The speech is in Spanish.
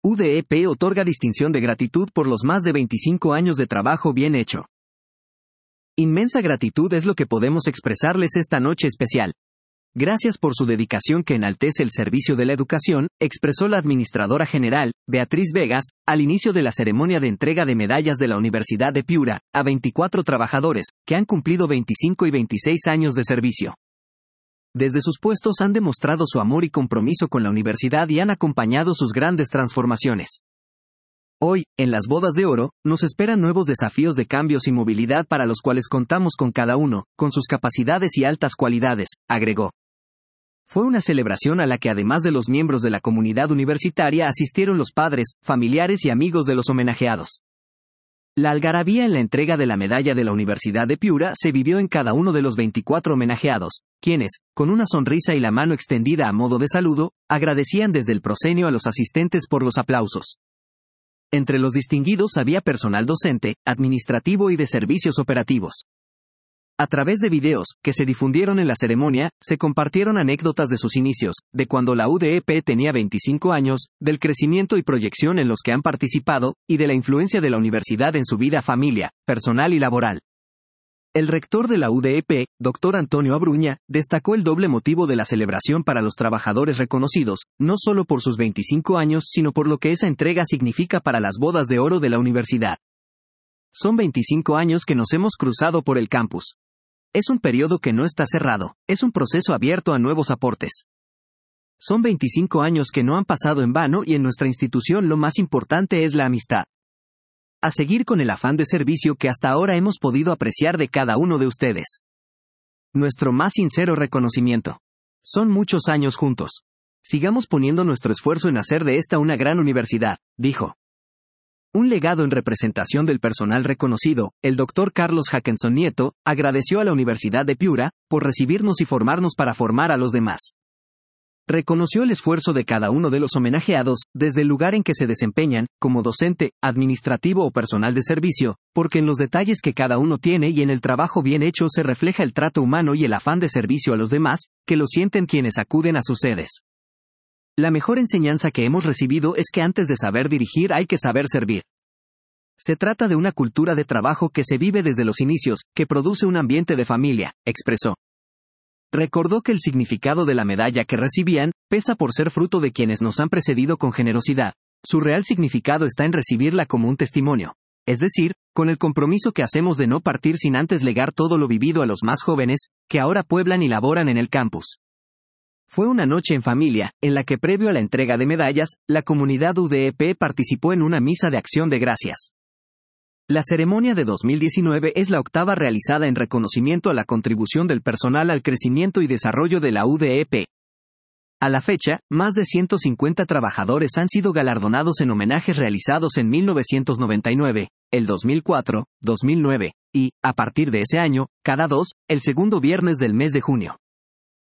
UDEP otorga distinción de gratitud por los más de 25 años de trabajo bien hecho. Inmensa gratitud es lo que podemos expresarles esta noche especial. Gracias por su dedicación que enaltece el servicio de la educación, expresó la administradora general, Beatriz Vegas, al inicio de la ceremonia de entrega de medallas de la Universidad de Piura, a 24 trabajadores, que han cumplido 25 y 26 años de servicio. Desde sus puestos han demostrado su amor y compromiso con la universidad y han acompañado sus grandes transformaciones. Hoy, en las bodas de oro, nos esperan nuevos desafíos de cambios y movilidad para los cuales contamos con cada uno, con sus capacidades y altas cualidades, agregó. Fue una celebración a la que además de los miembros de la comunidad universitaria asistieron los padres, familiares y amigos de los homenajeados. La algarabía en la entrega de la medalla de la Universidad de Piura se vivió en cada uno de los 24 homenajeados, quienes, con una sonrisa y la mano extendida a modo de saludo, agradecían desde el proscenio a los asistentes por los aplausos. Entre los distinguidos había personal docente, administrativo y de servicios operativos. A través de videos, que se difundieron en la ceremonia, se compartieron anécdotas de sus inicios, de cuando la UDEP tenía 25 años, del crecimiento y proyección en los que han participado, y de la influencia de la universidad en su vida familiar, personal y laboral. El rector de la UDEP, Dr. Antonio Abruña, destacó el doble motivo de la celebración para los trabajadores reconocidos, no solo por sus 25 años sino por lo que esa entrega significa para las bodas de oro de la universidad. Son 25 años que nos hemos cruzado por el campus. Es un periodo que no está cerrado, es un proceso abierto a nuevos aportes. Son 25 años que no han pasado en vano y en nuestra institución lo más importante es la amistad. A seguir con el afán de servicio que hasta ahora hemos podido apreciar de cada uno de ustedes. Nuestro más sincero reconocimiento. Son muchos años juntos. Sigamos poniendo nuestro esfuerzo en hacer de esta una gran universidad, dijo. Un legado en representación del personal reconocido, el Dr. Carlos Hackenson Nieto, agradeció a la Universidad de Piura, por recibirnos y formarnos para formar a los demás. Reconoció el esfuerzo de cada uno de los homenajeados, desde el lugar en que se desempeñan, como docente, administrativo o personal de servicio, porque en los detalles que cada uno tiene y en el trabajo bien hecho se refleja el trato humano y el afán de servicio a los demás, que lo sienten quienes acuden a sus sedes. La mejor enseñanza que hemos recibido es que antes de saber dirigir hay que saber servir. Se trata de una cultura de trabajo que se vive desde los inicios, que produce un ambiente de familia, expresó. Recordó que el significado de la medalla que recibían, pesa por ser fruto de quienes nos han precedido con generosidad. Su real significado está en recibirla como un testimonio. Es decir, con el compromiso que hacemos de no partir sin antes legar todo lo vivido a los más jóvenes, que ahora pueblan y laboran en el campus. Fue una noche en familia, en la que previo a la entrega de medallas, la comunidad UDEP participó en una misa de acción de gracias. La ceremonia de 2019 es la octava realizada en reconocimiento a la contribución del personal al crecimiento y desarrollo de la UDEP. A la fecha, más de 150 trabajadores han sido galardonados en homenajes realizados en 1999, el 2004, 2009, y, a partir de ese año, cada 2, el segundo viernes del mes de junio.